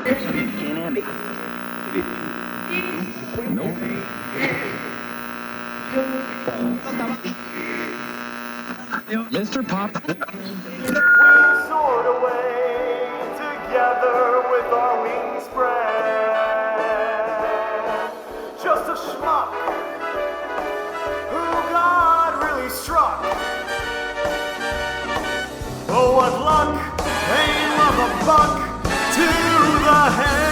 Mr. Pop. We soared away together with our wings spread. Just a schmuck who God really struck. Oh, what luck! Aim of a buck to the head.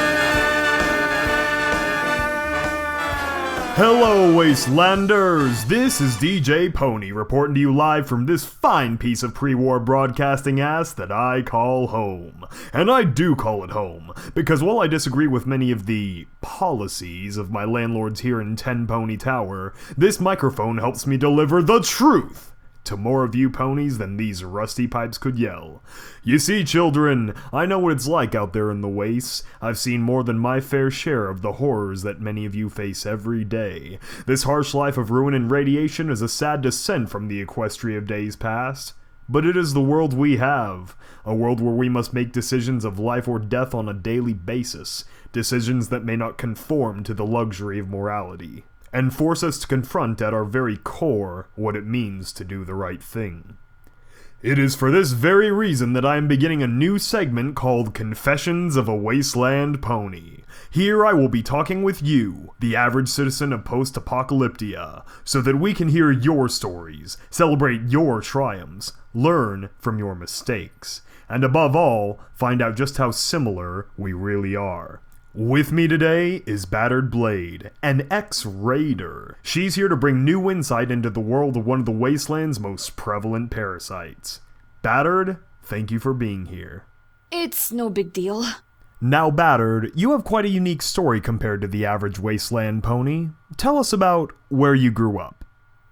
Hello, Wastelanders! This is DJ Pony reporting to you live from this fine piece of pre-war broadcasting ass that I call home. And I do call it home, because while I disagree with many of the policies of my landlords here in 10 Pony Tower, this microphone helps me deliver the truth to more of you ponies than these rusty pipes could yell. You see, children, I know what it's like out there in the wastes. I've seen more than my fair share of the horrors that many of you face every day. This harsh life of ruin and radiation is a sad descent from the Equestria of days past. But it is the world we have. A world where we must make decisions of life or death on a daily basis. Decisions that may not conform to the luxury of morality, and force us to confront at our very core what it means to do the right thing. It is for this very reason that I am beginning a new segment called Confessions of a Wasteland Pony. Here I will be talking with you, the average citizen of post-apocalyptia, so that we can hear your stories, celebrate your triumphs, learn from your mistakes, and above all, find out just how similar we really are. With me today is Battered Blade, an ex-raider. She's here to bring new insight into the world of one of the Wasteland's most prevalent parasites. Battered, thank you for being here. It's no big deal. Now, Battered, you have quite a unique story compared to the average Wasteland pony. Tell us about where you grew up.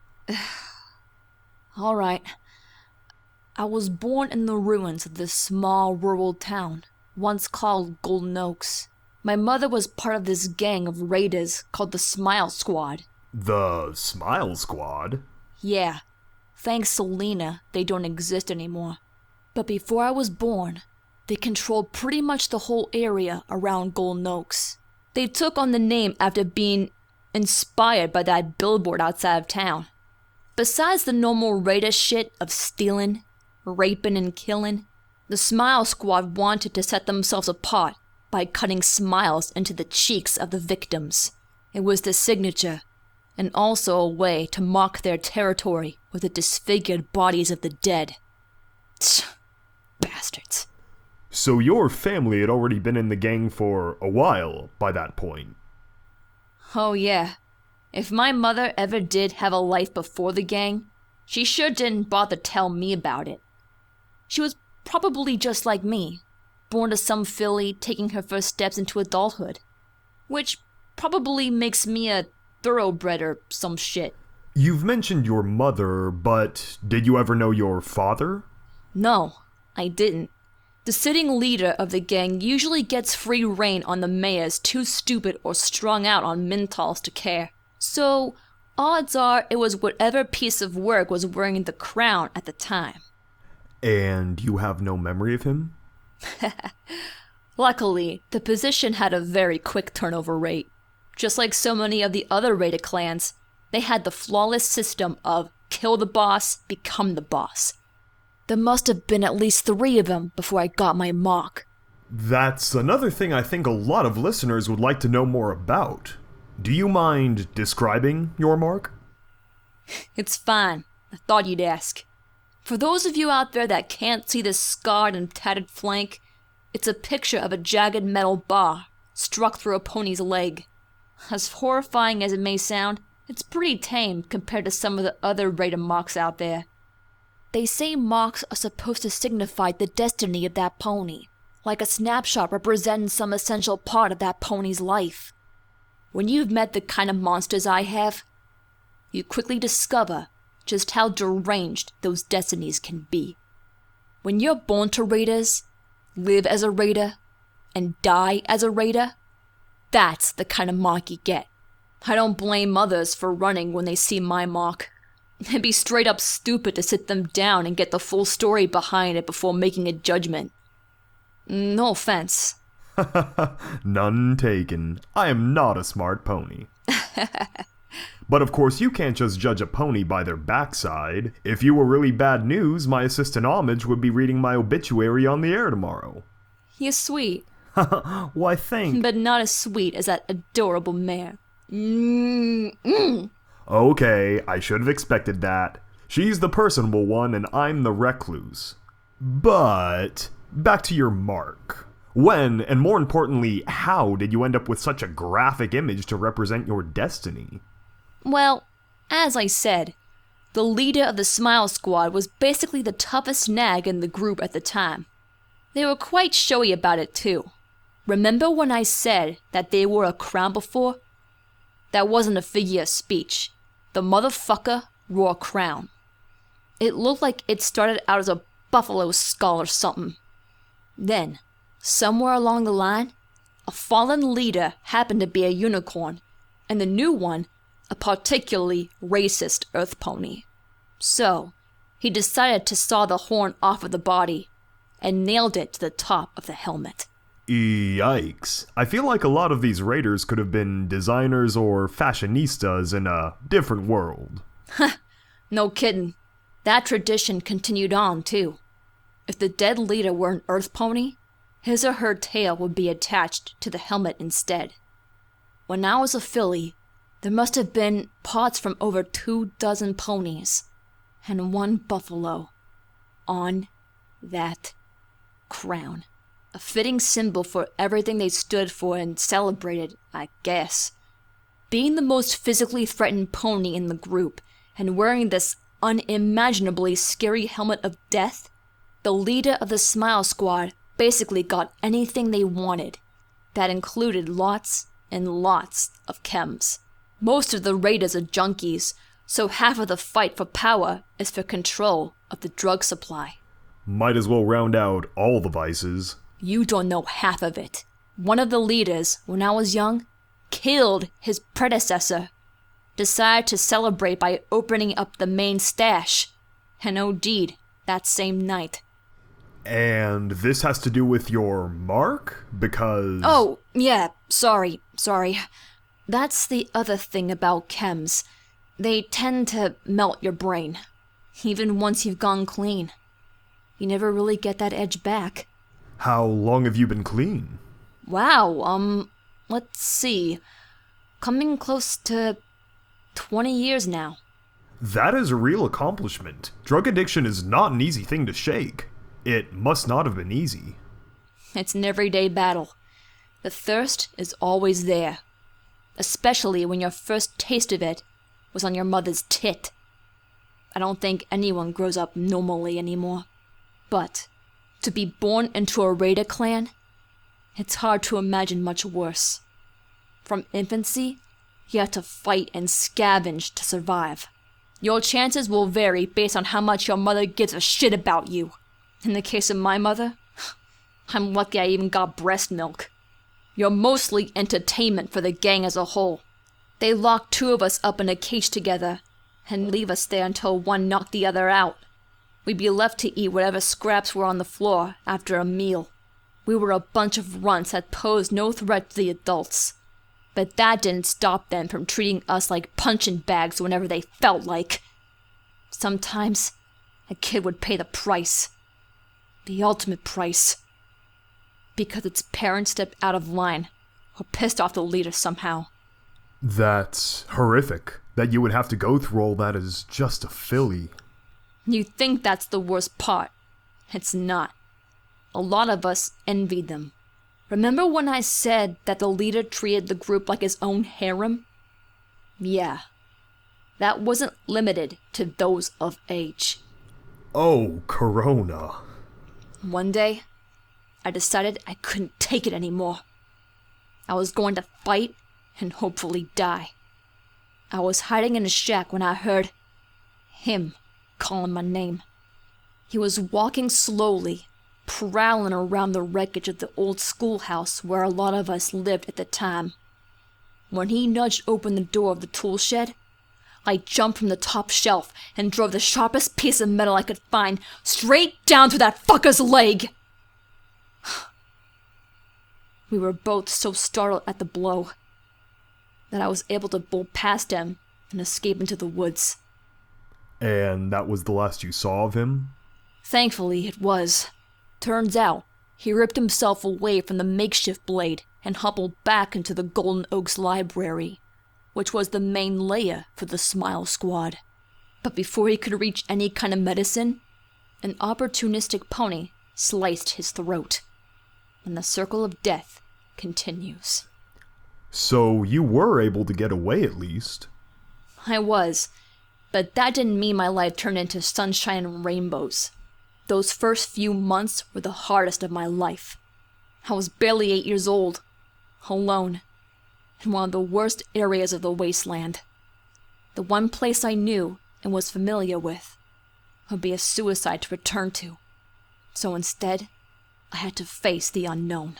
Alright. I was born in the ruins of this small rural town, once called Golden Oaks. My mother was part of this gang of raiders called the Smile Squad. The Smile Squad? Yeah. Thanks to Lena, they don't exist anymore. But before I was born, they controlled pretty much the whole area around Golden Oaks. They took on the name after being inspired by that billboard outside of town. Besides the normal raider shit of stealing, raping, and killing, the Smile Squad wanted to set themselves apart by cutting smiles into the cheeks of the victims. It was their signature, and also a way to mark their territory with the disfigured bodies of the dead. Tch, bastards. So your family had already been in the gang for a while by that point. Oh yeah. If my mother ever did have a life before the gang, she sure didn't bother to tell me about it. She was probably just like me, born to some filly taking her first steps into adulthood, which probably makes me a thoroughbred or some shit. You've mentioned your mother, but did you ever know your father? No, I didn't. The sitting leader of the gang usually gets free rein on the mayors too stupid or strung out on mentals to care. So, odds are it was whatever piece of work was wearing the crown at the time. And you have no memory of him? Luckily, the position had a very quick turnover rate. Just like so many of the other raided clans, they had the flawless system of kill the boss, become the boss. There must have been at least 3 of them before I got my mark. That's another thing I think a lot of listeners would like to know more about. Do you mind describing your mark? It's fine. I thought you'd ask. For those of you out there that can't see this scarred and tattered flank, it's a picture of a jagged metal bar struck through a pony's leg. As horrifying as it may sound, it's pretty tame compared to some of the other raider marks out there. They say marks are supposed to signify the destiny of that pony, like a snapshot representing some essential part of that pony's life. When you've met the kind of monsters I have, you quickly discover just how deranged those destinies can be. When you're born to raiders, live as a raider, and die as a raider, that's the kind of mark you get. I don't blame others for running when they see my mark. It'd be straight up stupid to sit them down and get the full story behind it before making a judgment. No offense. None taken. I am not a smart pony. But of course you can't just judge a pony by their backside. If you were really bad news, my assistant Homage would be reading my obituary on the air tomorrow. You're sweet, Why thank... but not as sweet as that adorable mare. Okay, I should have expected that. She's the personable one and I'm the recluse. But, back to your mark. When, and more importantly, how did you end up with such a graphic image to represent your destiny? Well, as I said, the leader of the Smile Squad was basically the toughest nag in the group at the time. They were quite showy about it too. Remember when I said that they wore a crown before? That wasn't a figure of speech. The motherfucker wore a crown. It looked like it started out as a buffalo skull or something. Then, somewhere along the line, a fallen leader happened to be a unicorn, and the new one, a particularly racist earth pony. So, he decided to saw the horn off of the body and nailed it to the top of the helmet. Yikes. I feel like a lot of these raiders could have been designers or fashionistas in a different world. No kidding. That tradition continued on, too. If the dead leader were an earth pony, his or her tail would be attached to the helmet instead. When I was a filly, there must have been parts from over 24 ponies and one buffalo on that crown. A fitting symbol for everything they stood for and celebrated, I guess. Being the most physically threatened pony in the group and wearing this unimaginably scary helmet of death, the leader of the Smile Squad basically got anything they wanted. That included lots and lots of chems. Most of the raiders are junkies, so half of the fight for power is for control of the drug supply. Might as well round out all the vices. You don't know half of it. One of the leaders, when I was young, killed his predecessor. Decided to celebrate by opening up the main stash, and OD'd that same night. And this has to do with your mark? Because... Oh, yeah, sorry. That's the other thing about chems. They tend to melt your brain. Even once you've gone clean. You never really get that edge back. How long have you been clean? Wow, let's see. Coming close to 20 years now. That is a real accomplishment. Drug addiction is not an easy thing to shake. It must not have been easy. It's an everyday battle. The thirst is always there. Especially when your first taste of it was on your mother's tit. I don't think anyone grows up normally anymore. But to be born into a raider clan, it's hard to imagine much worse. From infancy, you have to fight and scavenge to survive. Your chances will vary based on how much your mother gives a shit about you. In the case of my mother, I'm lucky I even got breast milk. You're mostly entertainment for the gang as a whole. They lock two of us up in a cage together and leave us there until one knocked the other out. We'd be left to eat whatever scraps were on the floor after a meal. We were a bunch of runts that posed no threat to the adults. But that didn't stop them from treating us like punching bags whenever they felt like. Sometimes, a kid would pay the price. The ultimate price. Because its parents stepped out of line or pissed off the leader somehow. That's horrific. That you would have to go through all that as just a filly. You think that's the worst part. It's not. A lot of us envied them. Remember when I said that the leader treated the group like his own harem? Yeah. That wasn't limited to those of age. Oh, Corona. One day, I decided I couldn't take it anymore. I was going to fight and hopefully die. I was hiding in a shack when I heard him calling my name. He was walking slowly, prowling around the wreckage of the old schoolhouse where a lot of us lived at the time. When he nudged open the door of the tool shed, I jumped from the top shelf and drove the sharpest piece of metal I could find straight down through that fucker's leg. We were both so startled at the blow that I was able to bolt past him and escape into the woods. And that was the last you saw of him? Thankfully, it was. Turns out, he ripped himself away from the makeshift blade and hobbled back into the Golden Oaks Library, which was the main lair for the Smile Squad. But before he could reach any kind of medicine, an opportunistic pony sliced his throat, and the circle of death continues. So you were able to get away at least? I was, but that didn't mean my life turned into sunshine and rainbows. Those first few months were the hardest of my life. I was barely 8 years old, alone, in one of the worst areas of the wasteland. The one place I knew and was familiar with would be a suicide to return to. So instead, I had to face the unknown.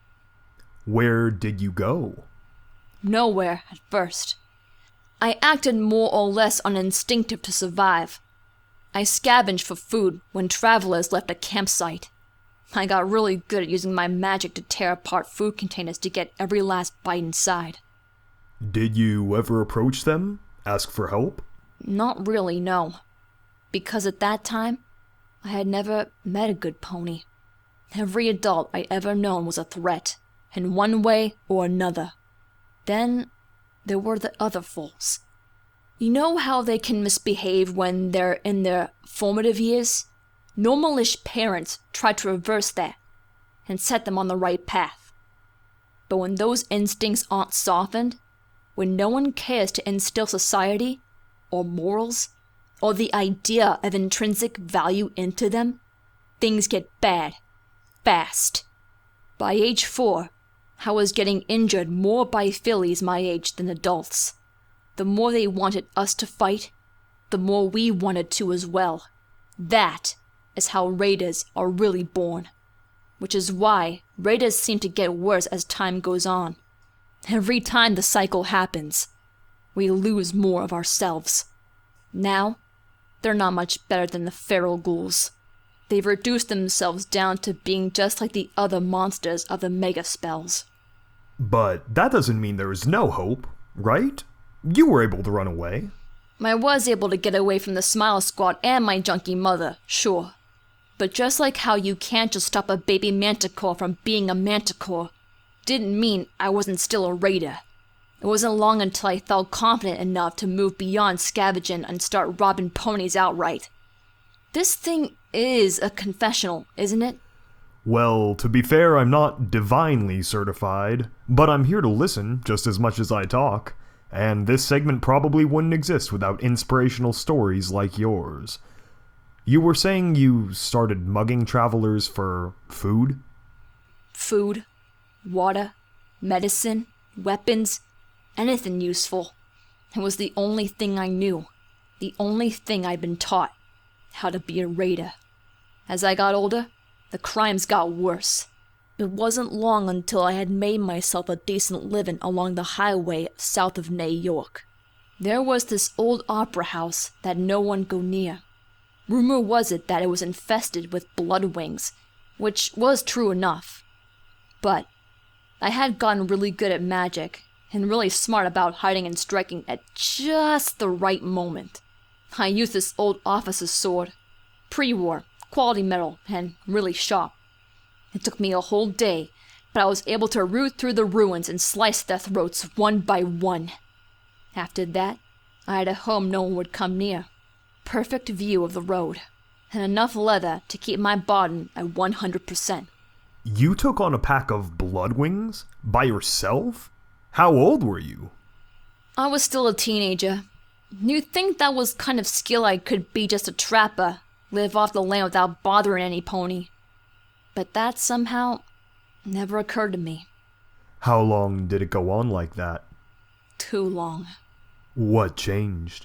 Where did you go? Nowhere at first. I acted more or less on instinctive to survive. I scavenged for food when travelers left a campsite. I got really good at using my magic to tear apart food containers to get every last bite inside. Did you ever approach them? Ask for help? Not really, no. Because at that time, I had never met a good pony. Every adult I ever known was a threat, in one way or another. Then, there were the other foals. You know how they can misbehave when they're in their formative years? Normalish parents try to reverse that and set them on the right path. But when those instincts aren't softened, when no one cares to instill society, or morals, or the idea of intrinsic value into them, things get bad, fast. By age 4, I was getting injured more by fillies my age than adults. The more they wanted us to fight, the more we wanted to as well. That is how raiders are really born. Which is why raiders seem to get worse as time goes on. Every time the cycle happens, we lose more of ourselves. Now, they're not much better than the feral ghouls. They've reduced themselves down to being just like the other monsters of the mega spells. But that doesn't mean there is no hope, right? You were able to run away. I was able to get away from the Smile Squad and my junkie mother, sure. But just like how you can't just stop a baby manticore from being a manticore, didn't mean I wasn't still a raider. It wasn't long until I felt confident enough to move beyond scavenging and start robbing ponies outright. This thing is a confessional, isn't it? Well, to be fair, I'm not divinely certified, but I'm here to listen just as much as I talk, and this segment probably wouldn't exist without inspirational stories like yours. You were saying you started mugging travelers for food? Food, water, medicine, weapons, anything useful. It was the only thing I knew, the only thing I'd been taught, how to be a raider. As I got older, the crimes got worse. It wasn't long until I had made myself a decent living along the highway south of New York. There was this old opera house that no one go near. Rumor was it that it was infested with bloodwings, which was true enough. But I had gotten really good at magic, and really smart about hiding and striking at just the right moment. I used this old officer's sword, pre-war, quality metal, and really sharp. It took me a whole day, but I was able to root through the ruins and slice their throats one by one. After that, I had a home no one would come near, perfect view of the road, and enough leather to keep my body at 100%. You took on a pack of bloodwings? By yourself? How old were you? I was still a teenager. You'd think that was kind of skill I could be just a trapper, live off the land without bothering any pony. But that somehow never occurred to me. How long did it go on like that? Too long. What changed?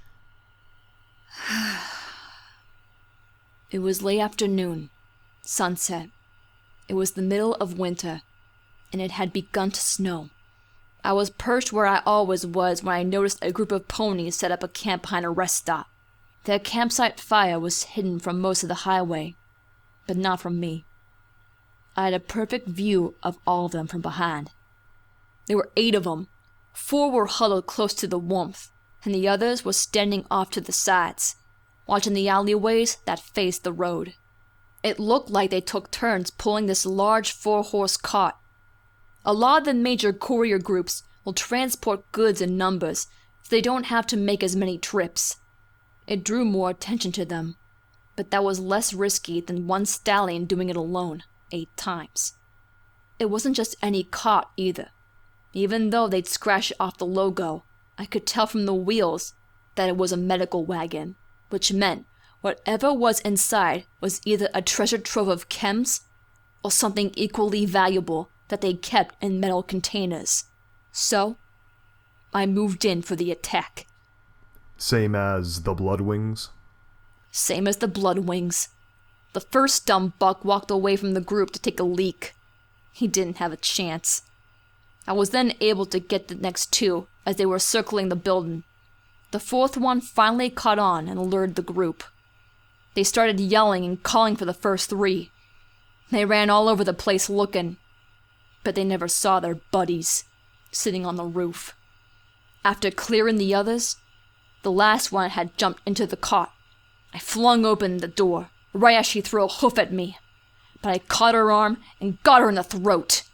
It was late afternoon, sunset. It was the middle of winter, and it had begun to snow. I was perched where I always was when I noticed a group of ponies set up a camp behind a rest stop. Their campsite fire was hidden from most of the highway, but not from me. I had a perfect view of all of them from behind. There were 8 of them. 4 were huddled close to the warmth, and the others were standing off to the sides, watching the alleyways that faced the road. It looked like they took turns pulling this large 4-horse cart. A lot of the major courier groups will transport goods in numbers, so they don't have to make as many trips. It drew more attention to them, but that was less risky than one stallion doing it alone 8 times. It wasn't just any cart either. Even though they'd scratched off the logo, I could tell from the wheels that it was a medical wagon, which meant whatever was inside was either a treasure trove of chems or something equally valuable that they kept in metal containers. So, I moved in for the attack. Same as the Bloodwings? Same as the Bloodwings. The first dumb buck walked away from the group to take a leak. He didn't have a chance. I was then able to get the next 2 as they were circling the building. The 4th one finally caught on and lured the group. They started yelling and calling for the first 3. They ran all over the place looking, but they never saw their buddies sitting on the roof. After clearing the others, the last one had jumped into the cart. I flung open the door right as she threw a hoof at me, but I caught her arm and got her in the throat.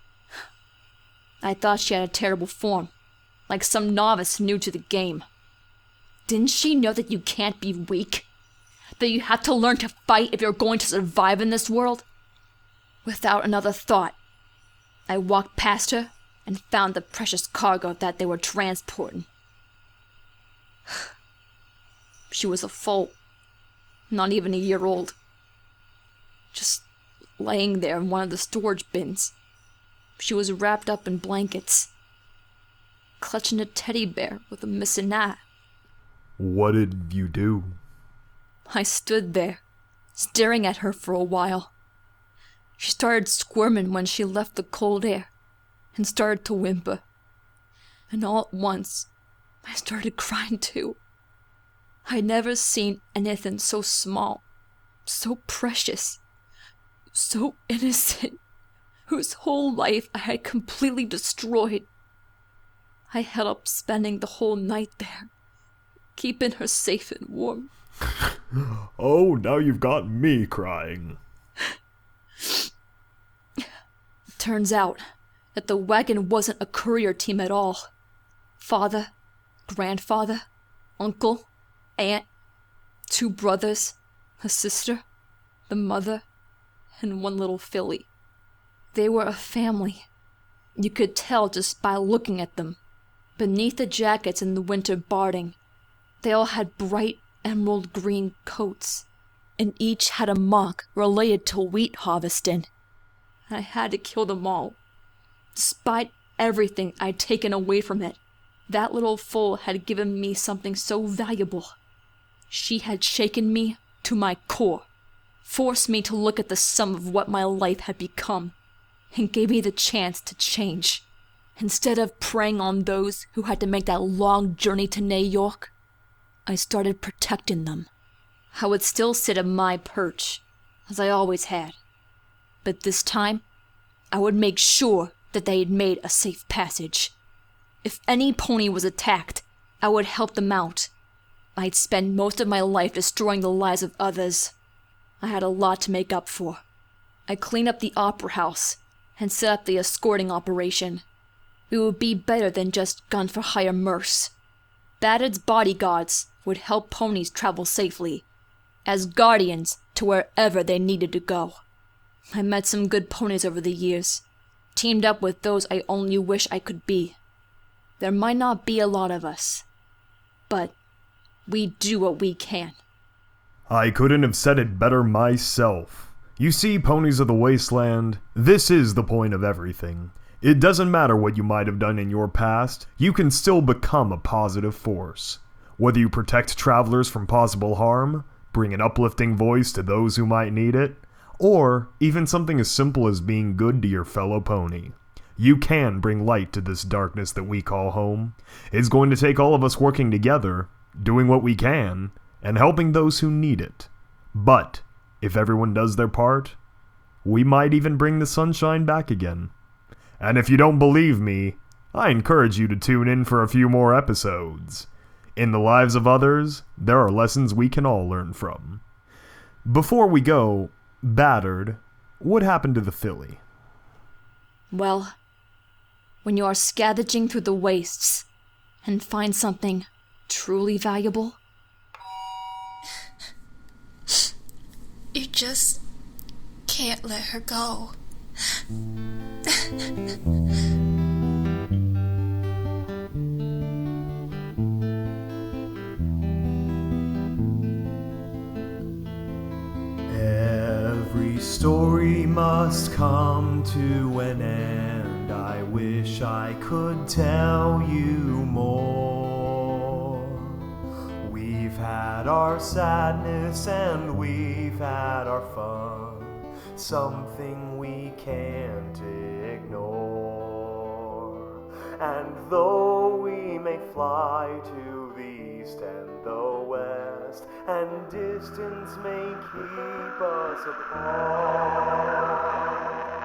I thought she had a terrible form, like some novice new to the game. Didn't she know that you can't be weak? That you have to learn to fight if you're going to survive in this world? Without another thought, I walked past her and found the precious cargo that they were transporting. She was a foal, not even a year old. Just laying there in one of the storage bins. She was wrapped up in blankets, clutching a teddy bear with a missing eye. What did you do? I stood there, staring at her for a while. She started squirming when she left the cold air, and started to whimper. And all at once, I started crying too. I'd never seen anything so small, so precious, so innocent, whose whole life I had completely destroyed. I held up spending the whole night there, keeping her safe and warm. Oh, now you've got me crying. Turns out that the wagon wasn't a courier team at all. Father, grandfather, uncle, aunt, 2 brothers, a sister, the mother, and 1 little filly. They were a family. You could tell just by looking at them. Beneath the jackets in the winter barding, they all had bright emerald green coats, and each had a mark related to wheat harvesting. I had to kill them all. Despite everything I'd taken away from it, that little foal had given me something so valuable. She had shaken me to my core, forced me to look at the sum of what my life had become, and gave me the chance to change. Instead of preying on those who had to make that long journey to New York, I started protecting them. I would still sit at my perch, as I always had. But this time, I would make sure that they had made a safe passage. If any pony was attacked, I would help them out. I'd spend most of my life destroying the lives of others. I had a lot to make up for. I cleaned up the opera house and set up the escorting operation. We would be better than just gun-for-hire mercs. Batted's bodyguards would help ponies travel safely, as guardians to wherever they needed to go. I met some good ponies over the years, teamed up with those I only wish I could be. There might not be a lot of us, but we do what we can. I couldn't have said it better myself. You see, Ponies of the Wasteland, this is the point of everything. It doesn't matter what you might have done in your past, you can still become a positive force. Whether you protect travelers from possible harm, bring an uplifting voice to those who might need it, or even something as simple as being good to your fellow pony. You can bring light to this darkness that we call home. It's going to take all of us working together, doing what we can, and helping those who need it. But if everyone does their part, we might even bring the sunshine back again. And if you don't believe me, I encourage you to tune in for a few more episodes. In the lives of others, there are lessons we can all learn from. Before we go, Battered, what happened to the filly? Well, when you are scavenging through the wastes and find something truly valuable, you just can't let her go. Every story must come to an end. I wish I could tell you more. We've had our sadness and we've had our fun, something we can't ignore. And though we may fly to the east and the west, and distance may keep us apart,